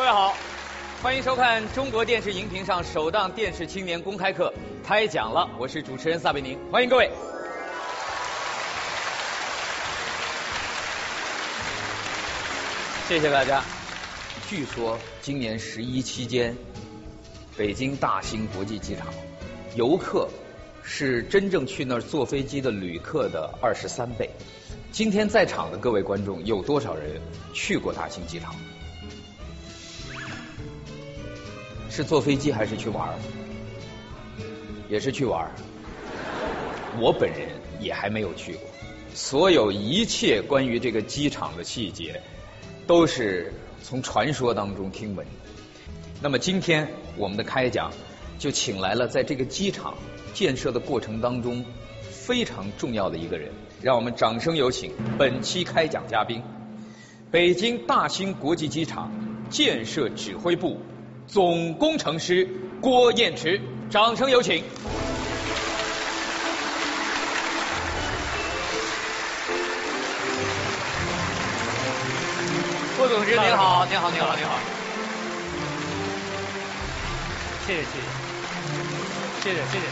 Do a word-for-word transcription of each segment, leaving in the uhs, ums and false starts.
位好，欢迎收看中国电视荧屏上首档电视青年公开课，开讲了，我是主持人撒贝宁，欢迎各位。谢谢大家。据说今年十一期间，北京大兴国际机场游客是真正去那儿坐飞机的旅客的二十三倍。今天在场的各位观众，有多少人去过大兴机场？是坐飞机还是去玩？也是去玩。我本人也还没有去过。所有一切关于这个机场的细节，都是从传说当中听闻。那么今天我们的开讲就请来了在这个机场建设的过程当中非常重要的一个人，让我们掌声有请本期开讲嘉宾，北京大兴国际机场建设指挥部总工程师郭彦池，掌声有请。郭总师您好，您好，您好，您好。 谢谢，谢谢，谢谢，谢谢，谢谢。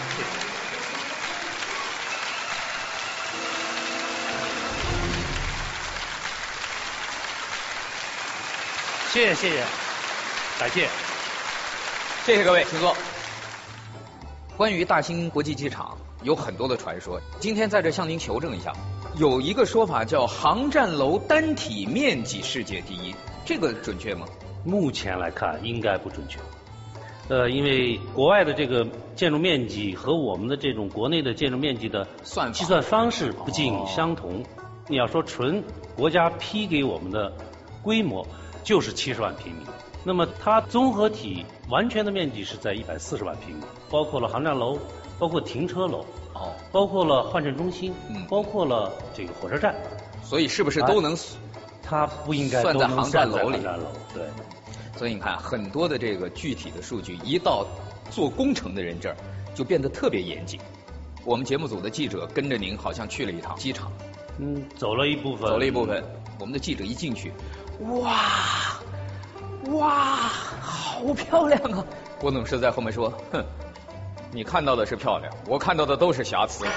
谢谢，谢谢，感谢。 谢谢各位，请坐。关于大兴国际机场有很多的传说，今天在这向您求证一下。有一个说法叫航站楼单体面积世界第一，这个准确吗？ 目前来看应该不准确。呃，因为国外的这个建筑面积和我们的这种国内的建筑面积的算计算方式不尽相同。哦、你要说纯国家批给我们的规模就是七十万平米，那么它综合体完全的面积是在一百四十万平米，包括了航站楼，包括停车楼。哦，包括了换乘中心，嗯，包括了这个火车站， 所以是不是都能？ 它不应该算在航站楼里。 航站楼，对。 所以你看，很多的这个具体的数据，一到做工程的人这儿，就变得特别严谨。我们节目组的记者跟着您，好像去了一趟机场， 嗯，走了一部分， 走了一部分。我们的记者一进去，哇哇，好漂亮啊！郭总是在后面说，哼。你看到的是漂亮，我看到的都是瑕疵。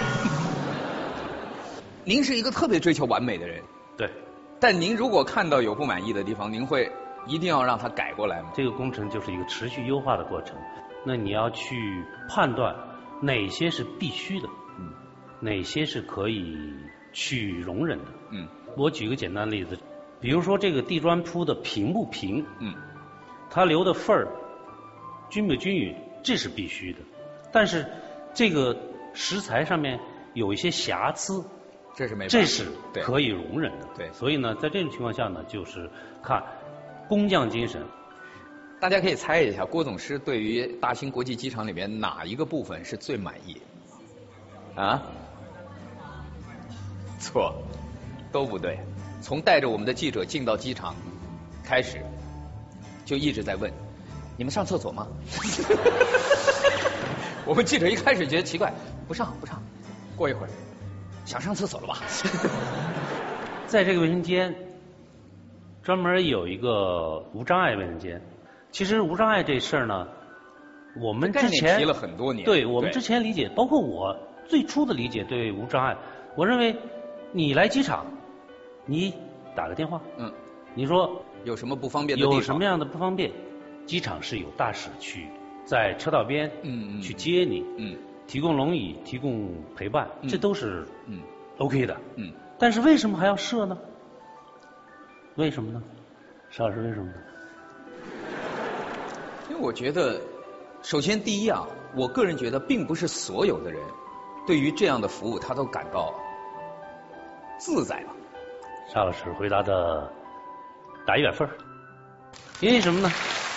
您是一个特别追求完美的人， 对。 但您如果看到有不满意的地方，您会一定要让它改过来吗？ 这个工程就是一个持续优化的过程，那你要去判断哪些是必须的，嗯，哪些是可以去容忍的，嗯。我举个简单的例子，比如说这个地砖铺的平不平，嗯，它留的缝儿均不均匀，这是必须的。但是这个石材上面有一些瑕疵， 这是没办法， 这是可以容忍的。 对， 所以呢，在这种情况下呢，就是看工匠精神。 大家可以猜一下，郭总师对于大兴国际机场里面哪一个部分是最满意？啊？错，都不对。从带着我们的记者进到机场开始，就一直在问：你们上厕所吗？我们记者一开始觉得奇怪，不上不上，过一会儿想上厕所了吧？ 在这个卫生间专门有一个无障碍卫生间。其实无障碍这事儿呢，我们之前提了很多年， 对我们之前理解，包括我最初的理解对无障碍，我认为你来机场，你打个电话，嗯，你说有什么不方便的地方， 有什么样的不方便，机场是有大使去。在车道边，嗯嗯，去接你，嗯，提供轮椅，提供陪伴，嗯、这都是嗯 OK 的，嗯。但是为什么还要设呢？为什么呢？邵老师，为什么呢？ 因为我觉得，首先第一啊，我个人觉得，并不是所有的人对于这样的服务他都感到自在吧。 邵老师回答的打一百分，因为什么呢？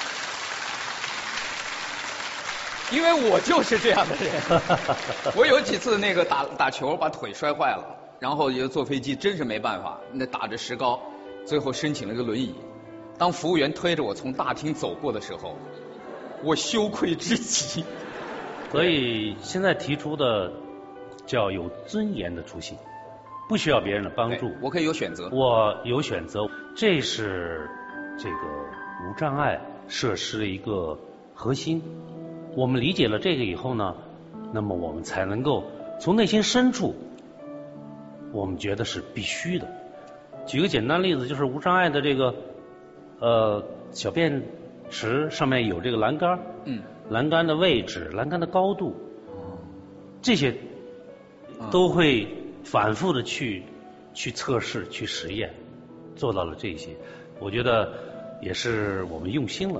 因为我就是这样的人，我有几次那个打打球把腿摔坏了，然后也坐飞机真是没办法，那打着石膏，最后申请了个轮椅。当服务员推着我从大厅走过的时候，我羞愧至极。 所以现在提出的叫有尊严的出行，不需要别人的帮助， 我可以有选择， 我有选择，这是这个无障碍设施的一个核心。我们理解了这个以后呢，那么我们才能够从内心深处，我们觉得是必须的。举个简单例子，就是无障碍的这个呃小便池上面有这个栏杆，嗯，栏杆的位置、栏杆的高度，这些都会反复的去去测试、去实验，做到了这些，我觉得也是我们用心了。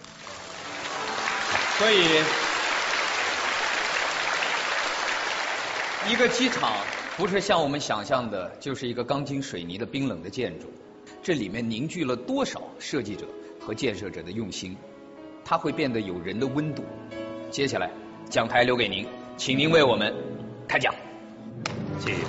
所以，一个机场不是像我们想象的，就是一个钢筋水泥的冰冷的建筑，这里面凝聚了多少设计者和建设者的用心，它会变得有人的温度。接下来，讲台留给您，请您为我们开讲。 谢谢。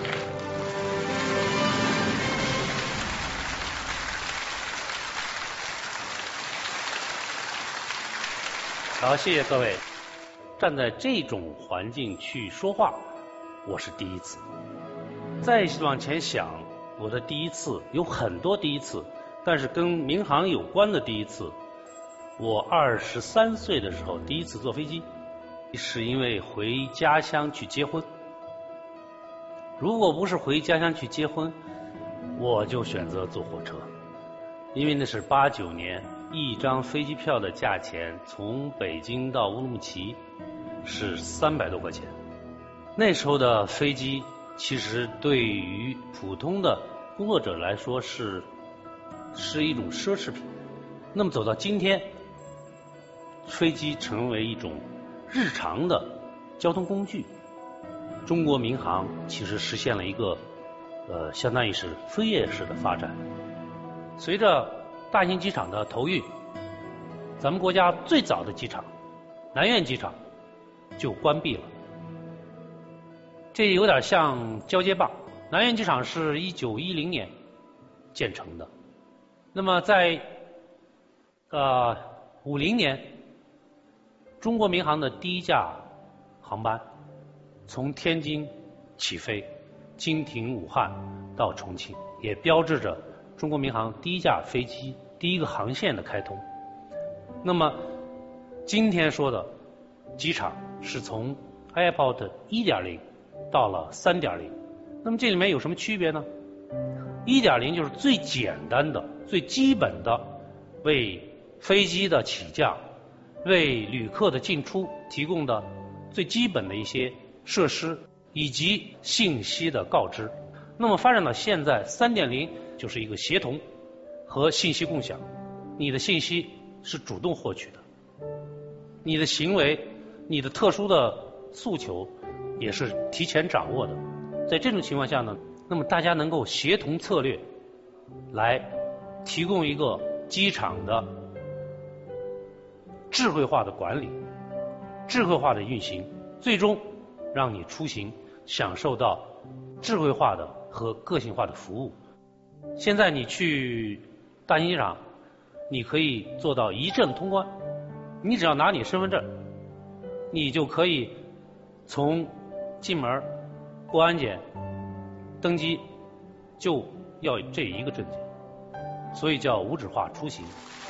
好，谢谢各位。站在这种环境去说话，我是第一次。再往前想，我的第一次有很多第一次，但是跟民航有关的第一次，我二十三岁的时候第一次坐飞机，是因为回家乡去结婚。如果不是回家乡去结婚，我就选择坐火车，因为那是八九年，一张飞机票的价钱从北京到乌鲁木齐是三百多块钱。那时候的飞机其实对于普通的工作者来说是是一种奢侈品。那么走到今天，飞机成为一种日常的交通工具。中国民航其实实现了一个呃，相当于是飞跃式的发展。随着大型机场的投运，咱们国家最早的机场南苑机场就关闭了。这有点像交接棒。南苑机场是一九一零年建成的，那么在呃五零年，中国民航的第一架航班从天津起飞，经停武汉到重庆，也标志着中国民航第一架飞机第一个航线的开通。那么今天说的机场是从 Airport 一点零 到了 三点零， 那么这里面有什么区别呢？ 一点零 就是最简单的最基本的为飞机的起降为旅客的进出提供的最基本的一些设施以及信息的告知。那么发展到现在 三点零 就是一个协同和信息共享，你的信息是主动获取的，你的行为你的特殊的诉求也是提前掌握的。在这种情况下呢，那么大家能够协同策略来提供一个机场的智慧化的管理，智慧化的运行，最终让你出行享受到智慧化的和个性化的服务。现在你去大型机场，你可以做到一证通关，你只要拿你身份证，你就可以从进门过安检登机就要这一个证件，所以叫无纸化出行。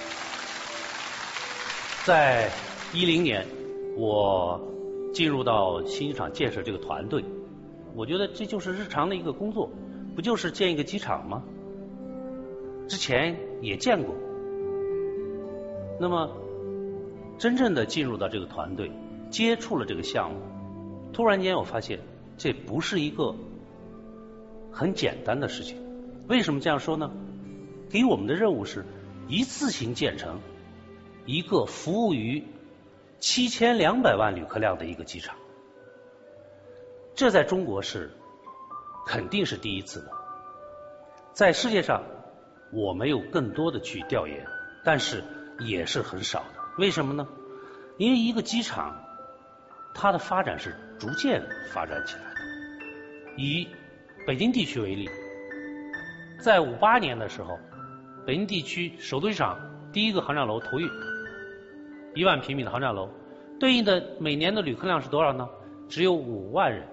在一零年我进入到新机场建设这个团队，我觉得这就是日常的一个工作，不就是建一个机场吗？之前也见过。那么真正的进入到这个团队，接触了这个项目，突然间我发现这不是一个很简单的事情。为什么这样说呢？给我们的任务是一次性建成一个服务于七千两百万旅客量的一个机场，这在中国是肯定是第一次的。在世界上我没有更多的去调研，但是也是很少的。为什么呢？因为一个机场它的发展是逐渐发展起来的。以北京地区为例，在五八年的时候，北京地区首都机场第一个航站楼投运，一万平米的航站楼，对应的每年的旅客量是多少呢？只有五万人。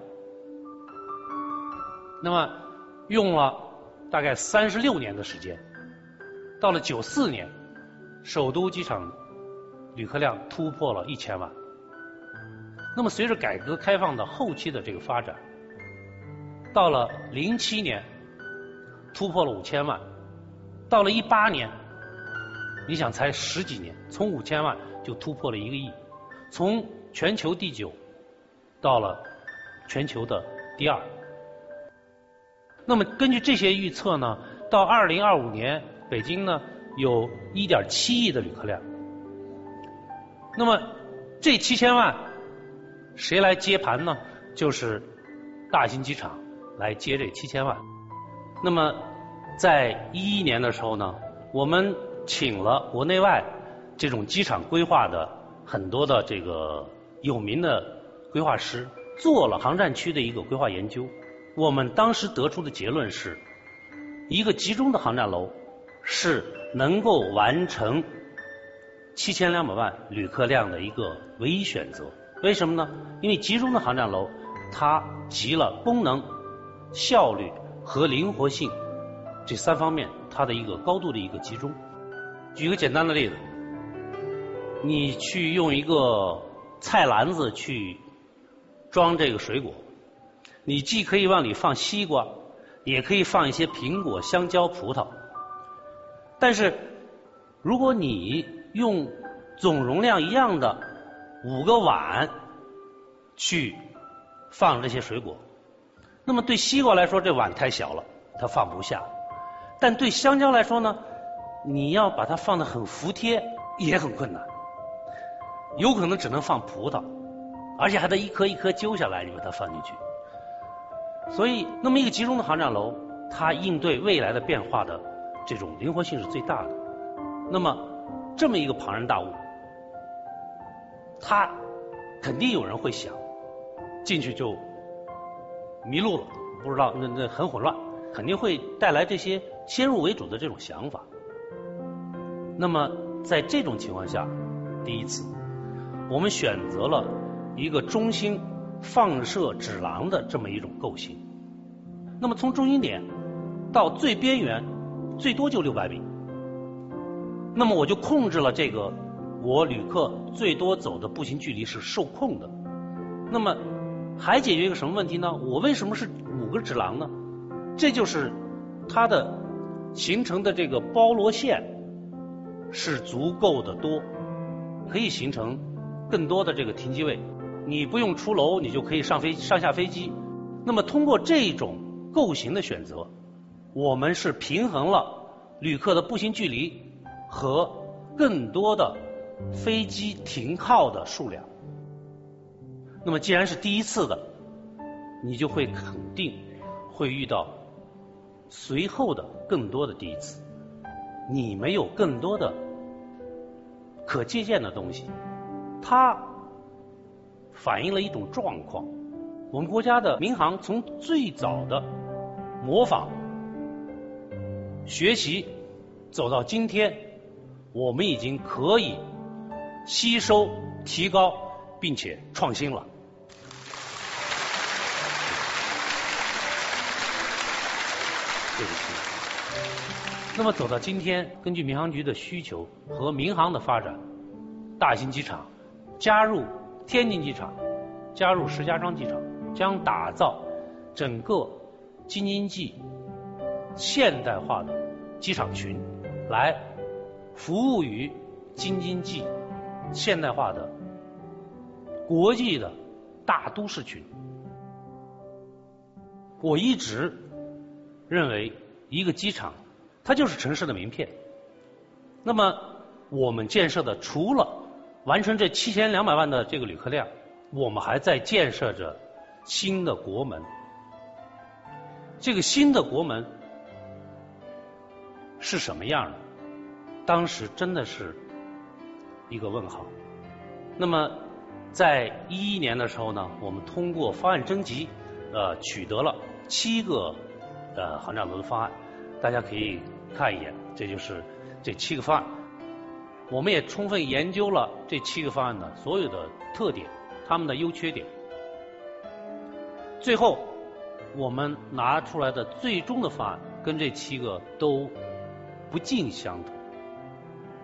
那么用了大概三十六年的时间，到了九四年， 首都机场旅客量突破了一千万。那么随着改革开放的后期的这个发展，到了零七年突破了五千万，到了一八年，你想才十几年，从五千万就突破了一个亿，从全球第九到了全球的第二。那么根据这些预测呢，到二零二五年，北京呢有一点七亿的旅客量。那么这七千万谁来接盘呢？就是大兴机场来接这七千万。那么在一一年的时候呢，我们请了国内外这种机场规划的很多的这个有名的规划师，做了航站区的一个规划研究。我们当时得出的结论是，一个集中的航站楼是能够完成七千两百万旅客量的一个唯一选择。为什么呢？因为集中的航站楼它集了功能、效率和灵活性这三方面，它的一个高度的一个集中。举个简单的例子，你去用一个菜篮子去装这个水果，你既可以往里放西瓜，也可以放一些苹果、香蕉、葡萄。但是如果你用总容量一样的五个碗去放这些水果，那么对西瓜来说这碗太小了，它放不下。但对香蕉来说呢，你要把它放得很服帖也很困难，有可能只能放葡萄，而且还得一颗一颗揪下来你把它放进去。所以那么一个集中的航站楼，它应对未来的变化的这种灵活性是最大的。那么这么一个庞然大物，它肯定有人会想进去就迷路了，不知道，那那很混乱，肯定会带来这些先入为主的这种想法。那么在这种情况下，第一次我们选择了一个中心放射指廊的这么一种构型。那么从中心点到最边缘最多就六百米，那么我就控制了这个我旅客最多走的步行距离是受控的。那么还解决一个什么问题呢？我为什么是五个指廊呢？这就是它的形成的这个包罗线是足够的多，可以形成更多的这个停机位，你不用出楼，你就可以上飞上下飞机。那么通过这种构型的选择，我们是平衡了旅客的步行距离和更多的飞机停靠的数量。那么既然是第一次的，你就会肯定会遇到随后的更多的第一次，你没有更多的可借鉴的东西。它反映了一种状况，我们国家的民航从最早的模仿学习走到今天，我们已经可以吸收提高并且创新了。对不起。那么走到今天，根据民航局的需求和民航的发展，大兴机场加入天津机场，加入石家庄机场，将打造整个京津冀现代化的机场群，来服务于京津冀现代化的国际的大都市群。我一直认为一个机场它就是城市的名片。那么我们建设的除了完成这七千两百万的这个旅客量，我们还在建设着新的国门。这个新的国门是什么样的？当时真的是一个问号。那么在一一年的时候呢，我们通过方案征集，呃，取得了七个呃航站楼的方案，大家可以看一眼，这就是这七个方案。我们也充分研究了这七个方案的所有的特点，它们的优缺点。最后我们拿出来的最终的方案跟这七个都不尽相同。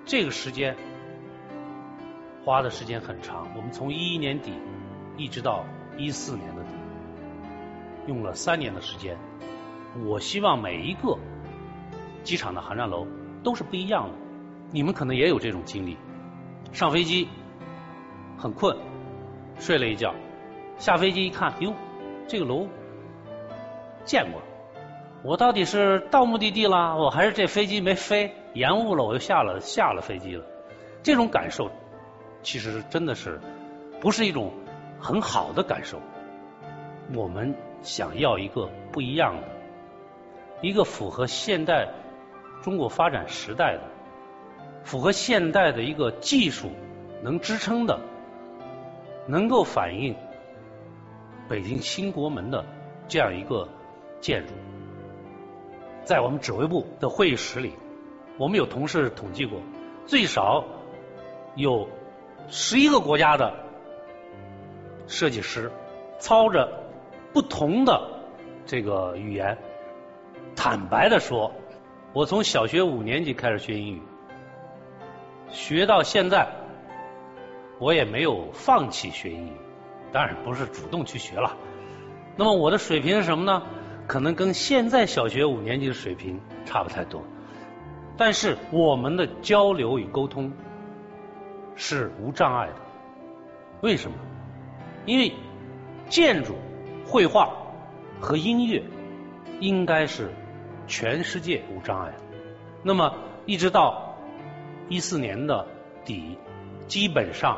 这个时间花的时间很长，我们从一一年底一直到一四年的底，用了三年的时间。我希望每一个机场的航站楼都是不一样的。你们可能也有这种经历，上飞机很困，睡了一觉，下飞机一看，哟，这个楼见过，我到底是到目的地了，我还是这飞机没飞，延误了，我又下了下了飞机了。这种感受其实真的是不是一种很好的感受。我们想要一个不一样的，一个符合现代中国发展时代的，符合现代的一个技术能支撑的，能够反映北京新国门的这样一个建筑。在我们指挥部的会议室里，我们有同事统计过，最少有十一个国家的设计师操着不同的这个语言。坦白的说，我从小学五年级开始学英语，学到现在，我也没有放弃学英语，当然不是主动去学了。那么我的水平是什么呢？可能跟现在小学五年级的水平差不太多，但是我们的交流与沟通是无障碍的。为什么？因为建筑、绘画和音乐应该是全世界无障碍的。那么一直到一四年的底，基本上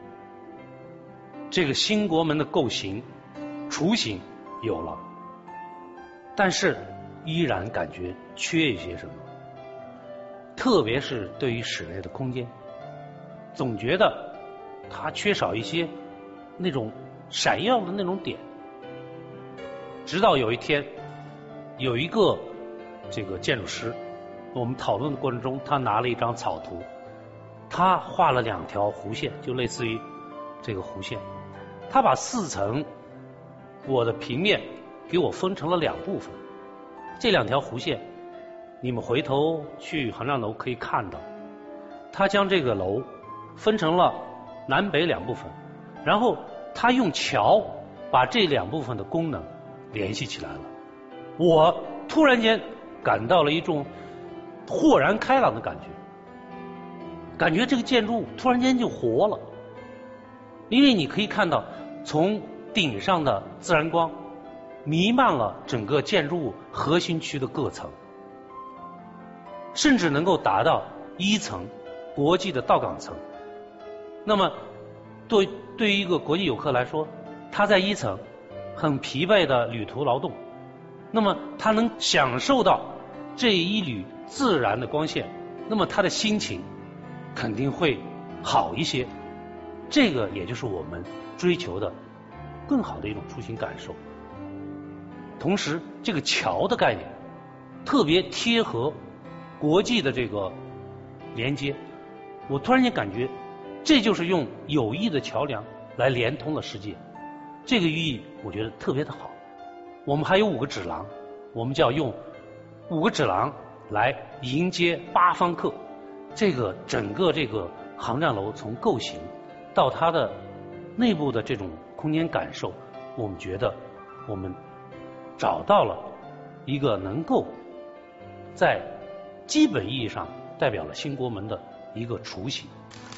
这个新国门的构型、雏形有了，但是依然感觉缺一些什么，特别是对于室内的空间，总觉得它缺少一些那种闪耀的那种点。直到有一天，有一个这个建筑师，我们讨论的过程中，他拿了一张草图，他画了两条弧线，就类似于这个弧线，他把四层我的平面给我分成了两部分。这两条弧线你们回头去航站楼可以看到，他将这个楼分成了南北两部分，然后他用桥把这两部分的功能联系起来了。我突然间感到了一种豁然开朗的感觉，感觉这个建筑物突然间就活了。因为你可以看到从顶上的自然光弥漫了整个建筑物核心区的各层，甚至能够达到一层国际的到港层。那么对对于一个国际游客来说，他在一层很疲惫的旅途劳动，那么他能享受到这一缕自然的光线，那么他的心情肯定会好一些。这个也就是我们追求的更好的一种出行感受。同时这个桥的概念特别贴合国际的这个连接，我突然间感觉这就是用友谊的桥梁来连通了世界，这个寓意我觉得特别的好。我们还有五个指廊，我们叫用五个指廊来迎接八方客。这个整个这个航站楼从构型到它的内部的这种空间感受，我们觉得我们找到了一个能够在基本意义上代表了新国门的一个雏形。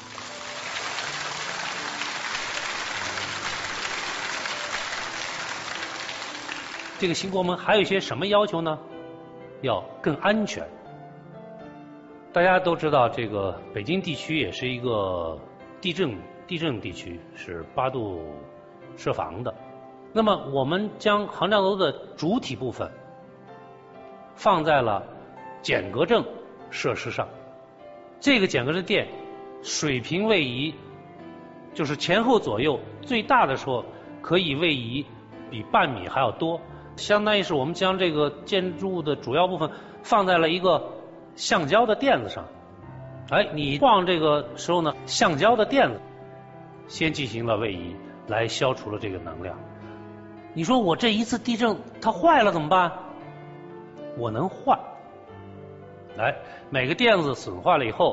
这个新国门还有一些什么要求呢？要更安全。大家都知道，这个北京地区也是一个地震地震地区，是八度设防的。那么我们将航站楼的主体部分放在了减隔震设施上。这个减隔震垫水平位移，就是前后左右最大的时候可以位移比半米还要多，相当于是我们将这个建筑物的主要部分放在了一个橡胶的垫子上。哎，你晃这个时候呢，橡胶的垫子先进行了位移，来消除了这个能量。你说我这一次地震它坏了怎么办？我能换。来，每个垫子损坏了以后，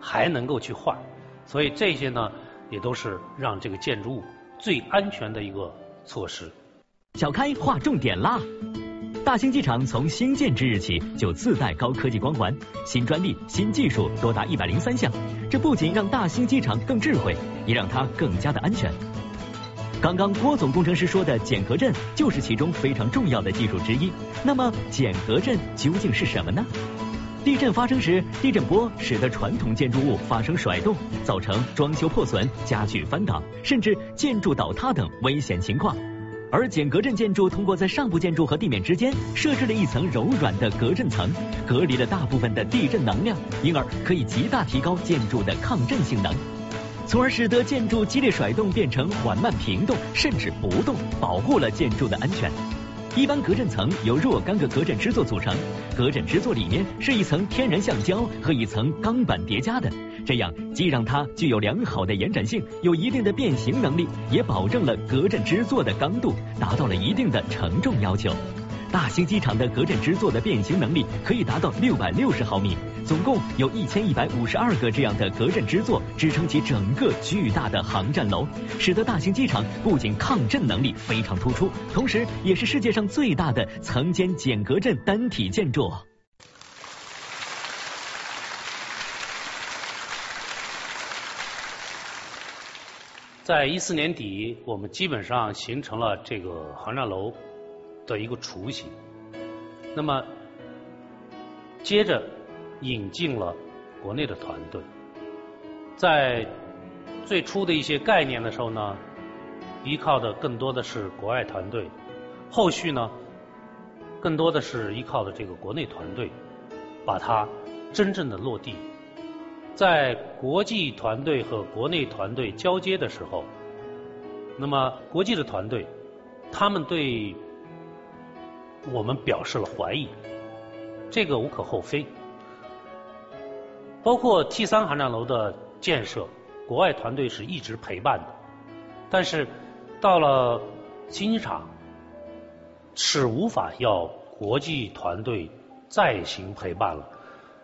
还能够去换，所以这些呢也都是让这个建筑物最安全的一个措施。 小开划重点啦！大兴机场从兴建之日起就自带高科技光环，新专利、新技术多达一百零三项。这不仅让大兴机场更智慧，也让它更加的安全。刚刚郭总工程师说的减隔震就是其中非常重要的技术之一。那么减隔震究竟是什么呢？地震发生时，地震波使得传统建筑物发生甩动，造成装修破损、家具翻倒，甚至建筑倒塌等危险情况。而减隔震建筑通过在上部建筑和地面之间设置了一层柔软的隔震层，隔离了大部分的地震能量，因而可以极大提高建筑的抗震性能，从而使得建筑激烈甩动变成缓慢平动，甚至不动，保护了建筑的安全。一般隔震层由若干个隔震支座组成，隔震支座里面是一层天然橡胶和一层钢板叠加的，这样既让它具有良好的延展性，有一定的变形能力，也保证了隔震支座的刚度，达到了一定的承重要求。大兴机场的隔震支座的变形能力可以达到六百六十毫米，总共有一千一百五十二个这样的隔震支座支撑起整个巨大的航站楼，使得大兴机场不仅抗震能力非常突出，同时也是世界上最大的层间减隔震单体建筑。 在一四年底，我们基本上形成了这个航站楼的一个雏形。那么接着引进了国内的团队，在最初的一些概念的时候呢，依靠的更多的是国外团队，后续呢更多的是依靠的这个国内团队，把它真正的落地。在国际团队和国内团队交接的时候，那么国际的团队他们对我们表示了怀疑，这个无可厚非。包括 T 三 航站楼的建设，国外团队是一直陪伴的，但是到了新机场是无法要国际团队再行陪伴了。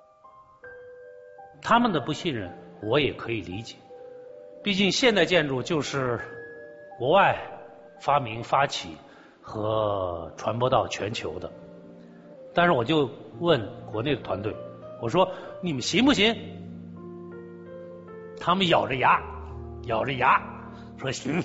他们的不信任我也可以理解，毕竟现代建筑就是国外发明发起和传播到全球的。但是我就问国内的团队，我说你们行不行？他们咬着牙咬着牙说行。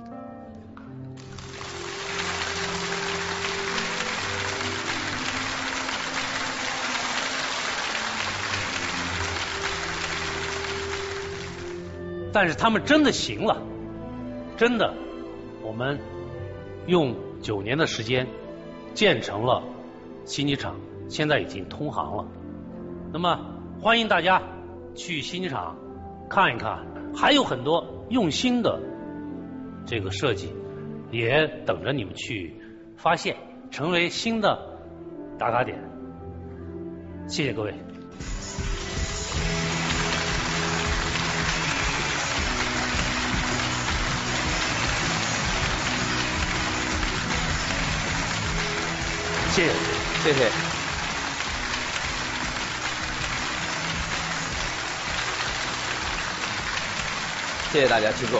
但是他们真的行了，真的，我们用九年的时间建成了新机场，现在已经通航了。那么欢迎大家去新机场看一看，还有很多用心的这个设计，也等着你们去发现，成为新的打卡点。谢谢各位。谢谢， 谢谢。谢谢大家，请坐。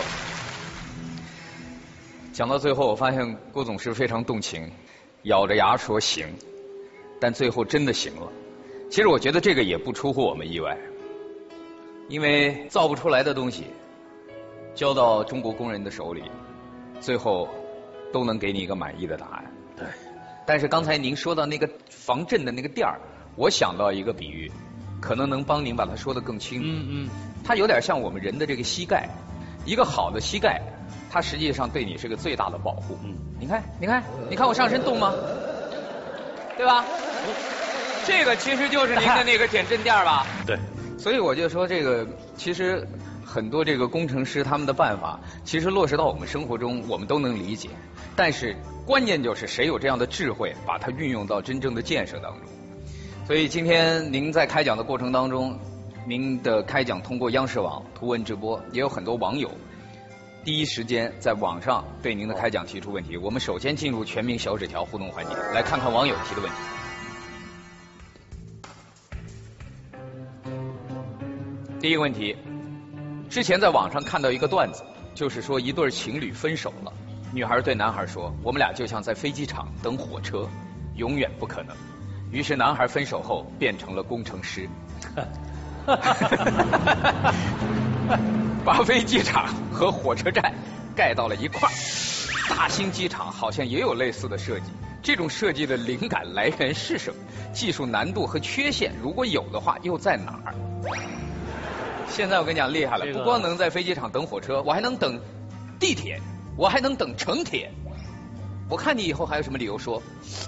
讲到最后，我发现郭总是非常动情，咬着牙说行，但最后真的行了。其实我觉得这个也不出乎我们意外，因为造不出来的东西，交到中国工人的手里，最后都能给你一个满意的答案。 对。 但是刚才您说到那个防震的那个垫儿，我想到一个比喻，可能能帮您把它说得更清楚。 嗯嗯。 它有点像我们人的这个膝盖，一个好的膝盖，它实际上对你是个最大的保护。嗯。你看，你看，你看我上身动吗？对吧？这个其实就是您的那个减震垫吧？ 对。 所以我就说这个，其实很多这个工程师他们的办法，其实落实到我们生活中，我们都能理解。但是关键就是谁有这样的智慧，把它运用到真正的建设当中。所以今天您在开讲的过程当中，您的开讲通过央视网图文直播，也有很多网友第一时间在网上对您的开讲提出问题。我们首先进入全民小纸条互动环节，来看看网友提的问题。 第一个问题，之前在网上看到一个段子，就是说一对情侣分手了，女孩对男孩说：“我们俩就像在飞机场等火车，永远不可能。”于是男孩分手后变成了工程师，把飞机场和火车站盖到了一块儿。大兴机场好像也有类似的设计，这种设计的灵感来源是什么？技术难度和缺陷如果有的话，又在哪儿？现在我跟你讲厉害了，不光能在飞机场等火车，我还能等地铁，我还能等城铁。我看你以后还有什么理由说？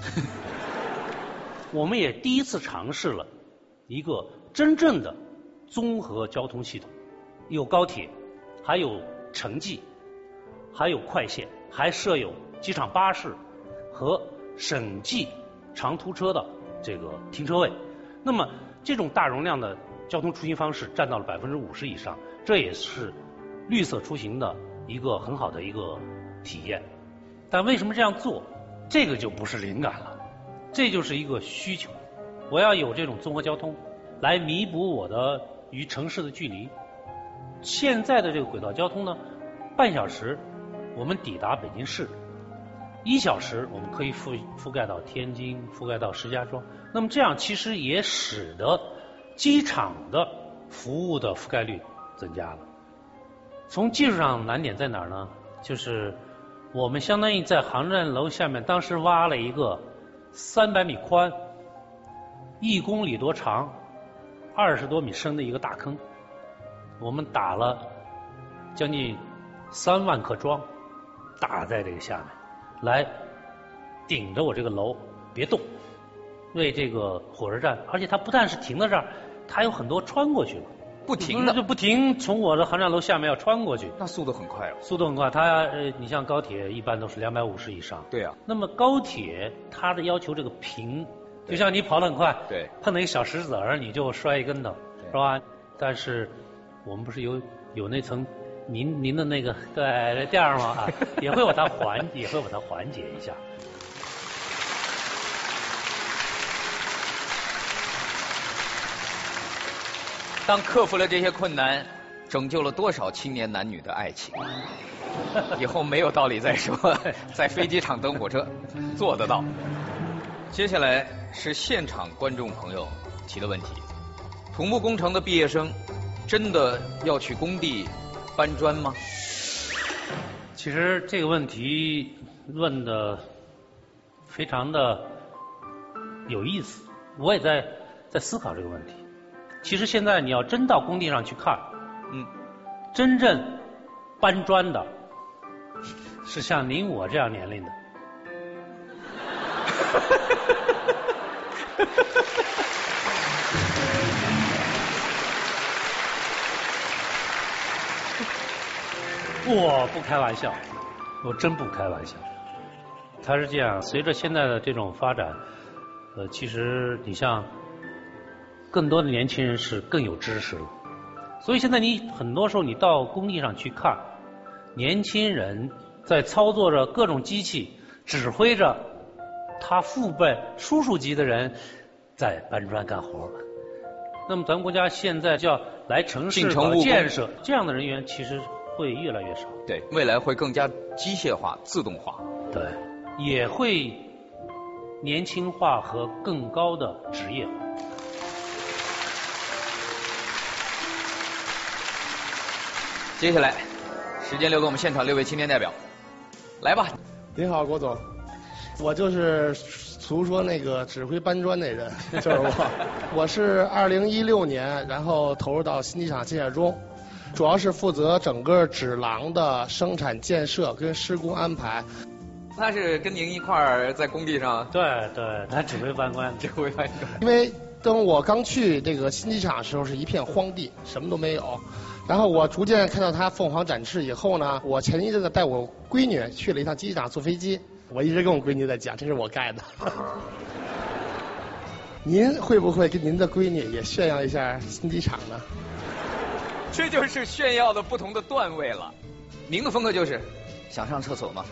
我们也第一次尝试了一个真正的综合交通系统，有高铁，还有城际，还有快线，还设有机场巴士和省际长途车的这个停车位。那么这种大容量的交通出行方式占到了百分之五十以上，这也是绿色出行的一个很好的一个体验。但为什么这样做？这个就不是灵感了，这就是一个需求。我要有这种综合交通来弥补我的与城市的距离。现在的这个轨道交通呢，半小时我们抵达北京市，一小时我们可以覆覆盖到天津，覆盖到石家庄。那么这样其实也使得机场的服务的覆盖率增加了。从技术上难点在哪儿呢？就是我们相当于在航站楼下面当时挖了一个三百米宽、一公里多长、二十多米深的一个大坑，我们打了将近三万颗桩打在这个下面，来顶着我这个楼别动，为这个火车站，而且它不但是停在这儿，它有很多穿过去了， 不停的就不停从我的航站楼下面要穿过去， 那速度很快哦。 速度很快，它呃，你像高铁一般都是两百五十以上。 对啊。 那么高铁它的要求这个平，就像你跑得很快， 对， 碰到一个小石子儿你就摔一跟头，是吧？但是我们不是有有那层您您的那个对垫儿吗？啊，也会把它缓，也会把它缓解一下。 当克服了这些困难，拯救了多少青年男女的爱情？以后没有道理再说，在飞机场等火车做得到。接下来是现场观众朋友提的问题：土木工程的毕业生真的要去工地搬砖吗？ 其实这个问题问的非常的有意思，我也在在思考这个问题。其实现在你要真到工地上去看，嗯，真正搬砖的是像您我这样年龄的。我不开玩笑，我真不开玩笑。它是这样，随着现在的这种发展，呃，其实你像更多的年轻人是更有知识了，所以现在你很多时候你到工地上去看，年轻人在操作着各种机器，指挥着他父辈叔叔级的人在搬砖干活。那么咱们国家现在就要来城市搞建设，这样的人员其实会越来越少。 对，未来会更加机械化、自动化。 对，也会年轻化和更高的职业化。 接下来，时间留给我们现场六位青年代表，来吧。 您好，郭总，我就是俗说那个指挥搬砖那人，就是我。我是二零一六年，然后投入到新机场建设中，主要是负责整个纸廊的生产建设跟施工安排。 他是跟您一块儿在工地上？ 对对，他指挥搬砖， 指挥搬砖。 因为当我刚去这个新机场的时候，是一片荒地，什么都没有。然后我逐渐看到它凤凰展翅以后呢，我前一阵子带我闺女去了一趟机场坐飞机，我一直跟我闺女在讲，这是我盖的。您会不会跟您的闺女也炫耀一下新机场呢？ 这就是炫耀的不同的段位了。您的风格就是想上厕所吗？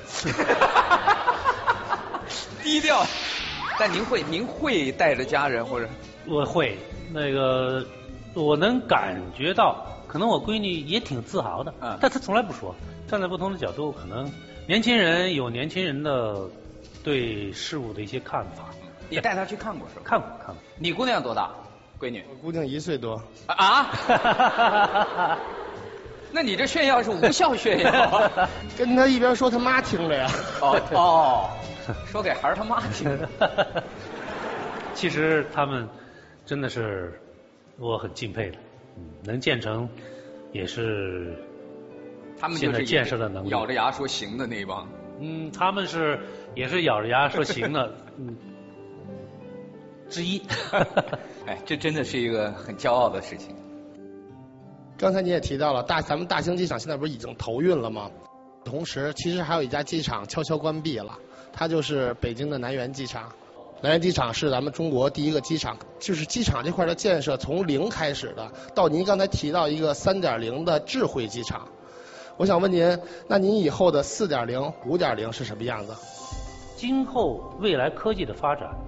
低调。但您会您会带着家人或者？ 我会，那个我能感觉到，可能我闺女也挺自豪的，嗯，但她从来不说。站在不同的角度，可能年轻人有年轻人的对事物的一些看法。 你带她去看过是吧？ 看过，看过。 你姑娘多大？闺女？ 我姑娘一岁多。 啊？那你这炫耀是无效炫耀， 跟她一边说她妈听着呀。 哦哦，说给孩儿他妈听。 其实他们真的是我很敬佩的，嗯，能建成也是他们就是建设的能力， 咬着牙说行的那一帮。 嗯，他们是也是咬着牙说行的，嗯，之一。 哎，这真的是一个很骄傲的事情。 刚才你也提到了大咱们大兴机场现在不是已经投运了吗？同时，其实还有一家机场悄悄关闭了，它就是北京的南苑机场。南苑机场是咱们中国第一个机场，就是机场这块的建设从零开始的，到您刚才提到一个 三点零 的智慧机场。我想问您，那您以后的 四点零、五点零 是什么样子？ 今后未来科技的发展，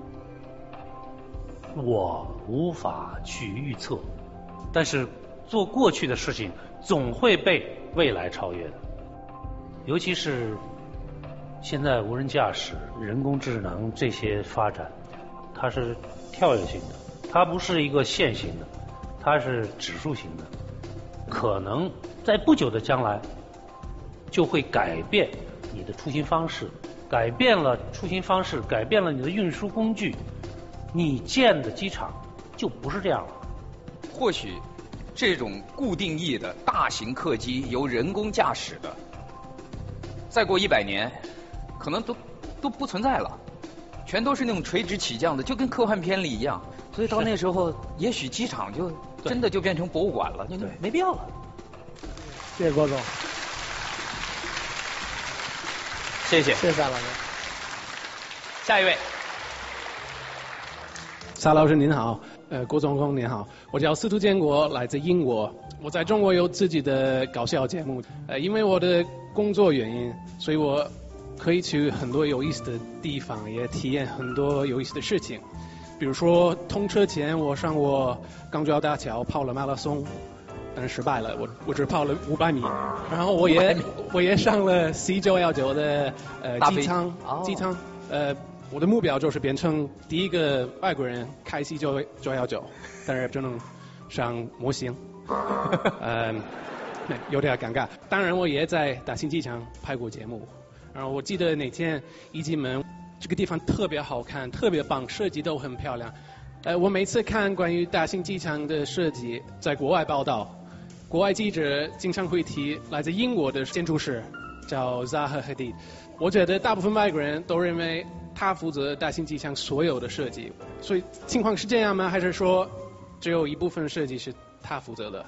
我无法去预测，但是做过去的事情总会被未来超越的，尤其是现在无人驾驶、人工智能这些发展，它是跳跃性的，它不是一个线性的，它是指数型的，可能在不久的将来就会改变你的出行方式，改变了出行方式，改变了你的运输工具，你建的机场就不是这样了。 或许这种固定翼的大型客机由人工驾驶的，再过一百年可能都都不存在了，全都是那种垂直起降的，就跟科幻片里一样。所以到那时候也许机场就真的就变成博物馆了，就没必要了。 谢谢郭总。 谢谢， 谢谢沙老师。 下一位， 沙老师您好，呃，郭总工您好，我叫司徒建国，来自英国。我在中国有自己的搞笑节目，呃，因为我的工作原因，所以我可以去很多有意思的地方，也体验很多有意思的事情。比如说通车前，我上过港珠澳大桥跑了马拉松。但是失败了，我我只跑了五百米，然后我也我也上了 C 九一九的呃机舱机舱，呃我的目标就是变成第一个外国人开 C 九一九，但是只能上模型，呃有点尴尬。当然我也在大兴机场拍过节目，然后我记得那天一进门，这个地方特别好看，特别棒，设计都很漂亮。呃，我每次看关于大兴机场的设计，在国外报道。国外记者经常会提来自英国的建筑师叫 Zaha Hadid， 我觉得大部分外国人都认为他负责大兴机场所有的设计，所以情况是这样吗？还是说只有一部分设计是他负责的？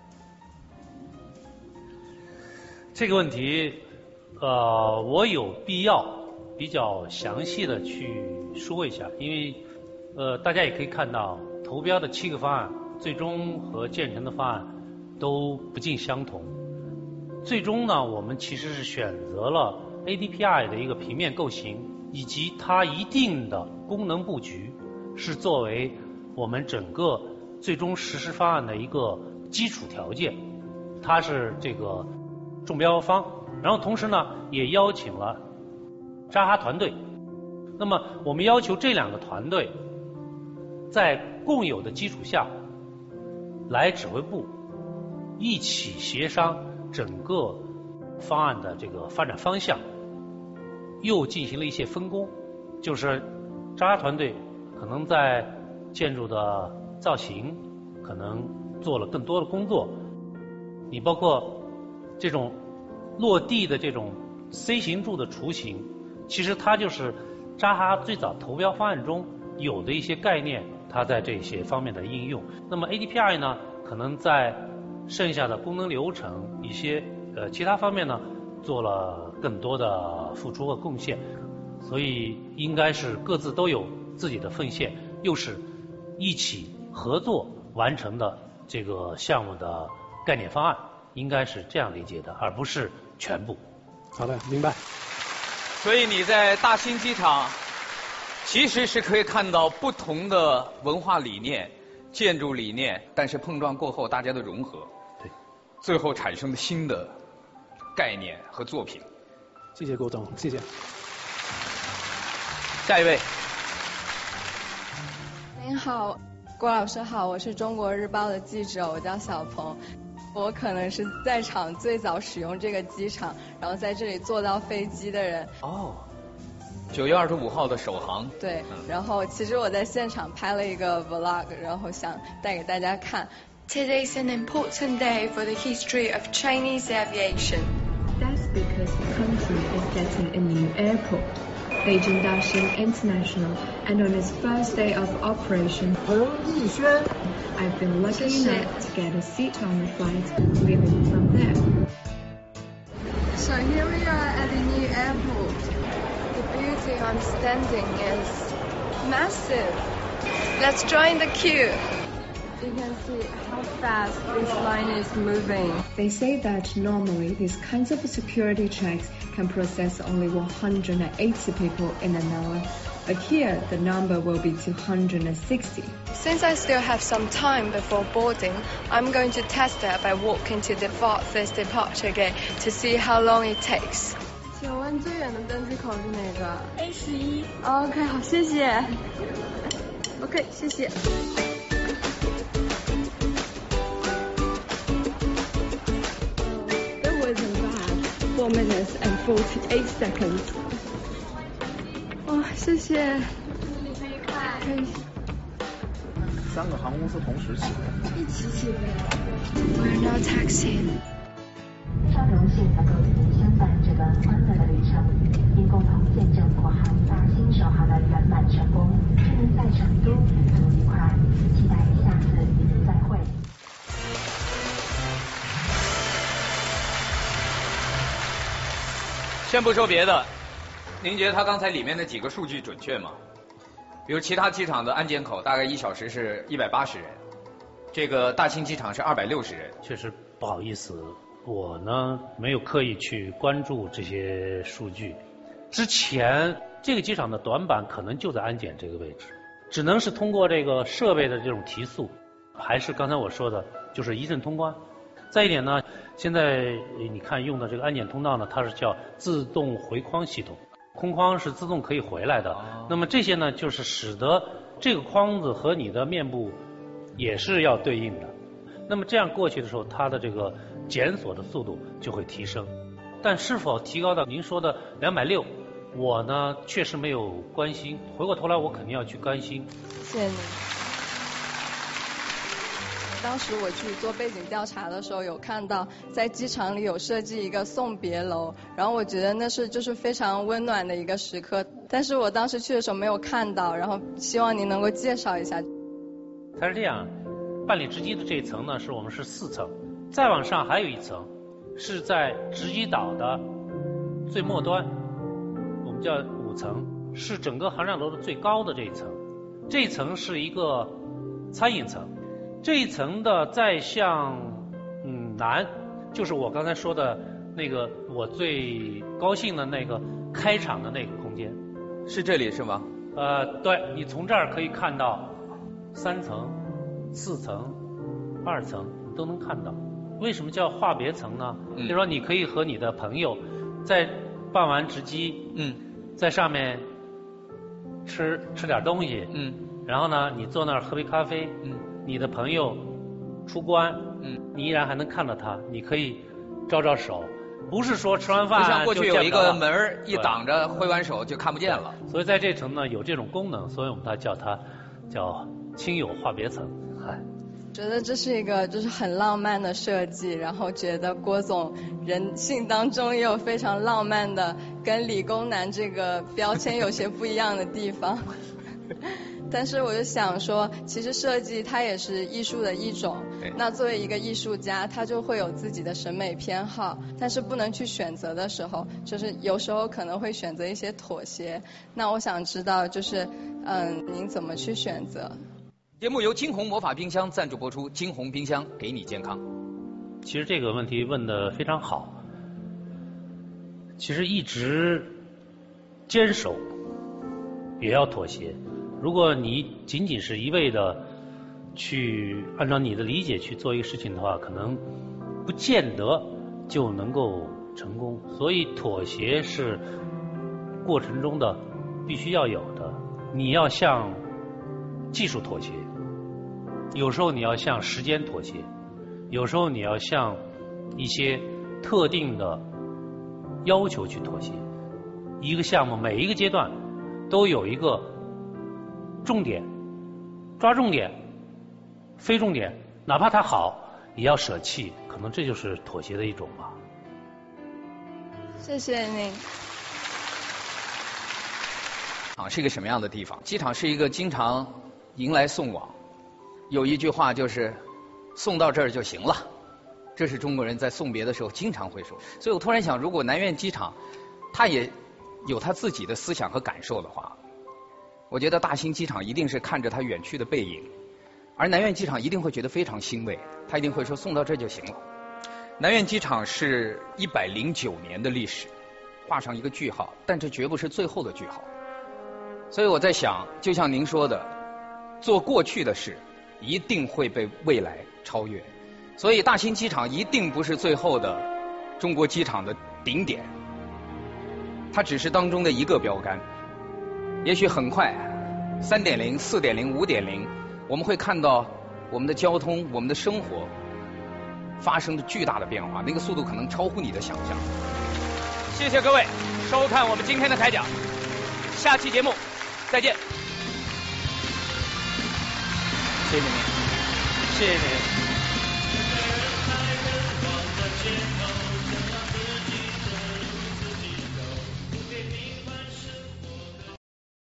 这个问题，呃，我有必要比较详细的去说一下，因为呃，大家也可以看到投标的七个方案，最终和建成的方案都不尽相同。最终呢，我们其实是选择了 A D P I 的一个平面构型，以及它一定的功能布局，是作为我们整个最终实施方案的一个基础条件。它是这个中标方，然后同时呢，也邀请了扎哈团队。那么我们要求这两个团队在共有的基础下，来指挥部一起协商整个方案的这个发展方向，又进行了一些分工，就是扎哈团队可能在建筑的造型可能做了更多的工作，你包括这种落地的这种 C 型柱的雏形，其实它就是扎哈最早投标方案中有的一些概念，它在这些方面的应用。那么 A D P I 呢，可能在剩下的功能流程一些呃其他方面呢，做了更多的付出和贡献，所以应该是各自都有自己的奉献，又是一起合作完成的这个项目的概念方案，应该是这样理解的，而不是全部。 好的，明白。 所以你在大兴机场其实是可以看到不同的文化理念建筑理念，但是碰撞过后大家的融合， 对， 最后产生的新的概念和作品。 谢谢郭总，谢谢。 下一位。 您好，郭老师好，我是中国日报的记者，我叫小鹏。我可能是在场最早使用这个机场，然后在这里坐到飞机的人。 哦，九月二十五号的首航。 对，然后其实我在现场拍了一个 vlog， 然后想带给大家看。 Today's an important day for the history of Chinese aviation. That's because the country is getting a new airport, Beijing Daxing International, and on its first day of operation, I've been lucky enough to get a seat on the flight, leaving from there. So here we are at the new airport. The building I'm standing is massive. Let's join the queue. You can see how fast this line is moving. They say that normally these kinds of security checks can process only one hundred eighty people in an hour, but here the number will be two hundred sixty. Since I still have some time before boarding, I'm going to test that by walking to the farthest departure gate to see how long it takes. 请问最远的登机口是哪个 ？A 十一。 OK， 好，谢谢。OK， 谢谢。 Four minutes and forty-eight seconds. 哦，谢谢。 三个航空公司同时起飞。 一起起飞。 We're now taxiing. 超荣幸能够与您相伴这段欢乐的旅程，并共同见证国航大兴首航的圆满成功。祝您在成都旅途愉快，期待下次与您再会。 先不说别的，您觉得他刚才里面的几个数据准确吗？比如其他机场的安检口大概一小时是一百八十人，这个大兴机场是二百六十人。 确实不好意思，我呢没有刻意去关注这些数据。之前这个机场的短板可能就在安检这个位置，只能是通过这个设备的这种提速，还是刚才我说的，就是一阵通关。再一点呢，现在你看用的这个安检通道呢，它是叫自动回框系统，空框是自动可以回来的。那么这些呢，就是使得这个框子和你的面部也是要对应的。那么这样过去的时候，它的这个检索的速度就会提升。但是否提高到您说的两百六，我呢确实没有关心。回过头来，我肯定要去关心。 谢谢您。当时我去做背景调查的时候，有看到在机场里有设计一个送别楼，然后我觉得那是就是非常温暖的一个时刻。但是我当时去的时候没有看到，然后希望您能够介绍一下。 它是这样，办理值机的这一层呢，是我们是四层，再往上还有一层，是在值机岛的最末端，我们叫五层，是整个航站楼的最高的这一层。这一层是一个餐饮层。这一层的再向嗯南，就是我刚才说的那个我最高兴的那个开场的那个空间， 是这里是吗？ 呃，对，你从这儿可以看到三层、四层、二层你都能看到。为什么叫话别层呢？嗯、就是说你可以和你的朋友在办完值机，嗯，在上面吃吃点东西，嗯，然后呢，你坐那儿喝杯咖啡，嗯。你的朋友出关，嗯，你依然还能看到他，你可以招招手，不是说吃完饭就像过去有一个门一挡着，挥完手就看不见了。 所以在这层呢有这种功能，所以我们它叫它叫亲友话别层。嗨， 觉得这是一个就是很浪漫的设计，然后觉得郭总人性当中也有非常浪漫的，跟理工男这个标签有些不一样的地方。但是我就想说，其实设计它也是艺术的一种。那作为一个艺术家，他就会有自己的审美偏好，但是不能去选择的时候，就是有时候可能会选择一些妥协。那我想知道，就是嗯，您怎么去选择？ 节目由金鸿魔法冰箱赞助播出，金鸿冰箱给你健康。 其实这个问题问得非常好。其实一直坚守，也要妥协。如果你仅仅是一味的去按照你的理解去做一个事情的话，可能不见得就能够成功。所以妥协是过程中的必须要有的。你要向技术妥协，有时候你要向时间妥协，有时候你要向一些特定的要求去妥协。一个项目每一个阶段都有一个重点，抓重点，非重点，哪怕它好也要舍弃，可能这就是妥协的一种吧。 谢谢您。 啊，是一个什么样的地方？机场是一个经常迎来送往，有一句话就是送到这儿就行了，这是中国人在送别的时候经常会说。所以我突然想，如果南苑机场它也有它自己的思想和感受的话，我觉得大兴机场一定是看着它远去的背影，而南苑机场一定会觉得非常欣慰，他一定会说送到这儿就行了。南苑机场是一百零九年的历史，画上一个句号，但这绝不是最后的句号。所以我在想，就像您说的，做过去的事一定会被未来超越，所以大兴机场一定不是最后的中国机场的顶点，它只是当中的一个标杆。也许很快 三点零、四点零、五点零， 我们会看到我们的交通、我们的生活发生着巨大的变化，那个速度可能超乎你的想象。谢谢各位收看我们今天的开讲，下期节目再见。谢谢您，谢谢您。